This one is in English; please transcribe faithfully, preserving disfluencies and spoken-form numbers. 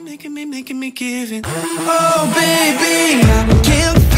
making me, making me give it. Oh, baby, I can't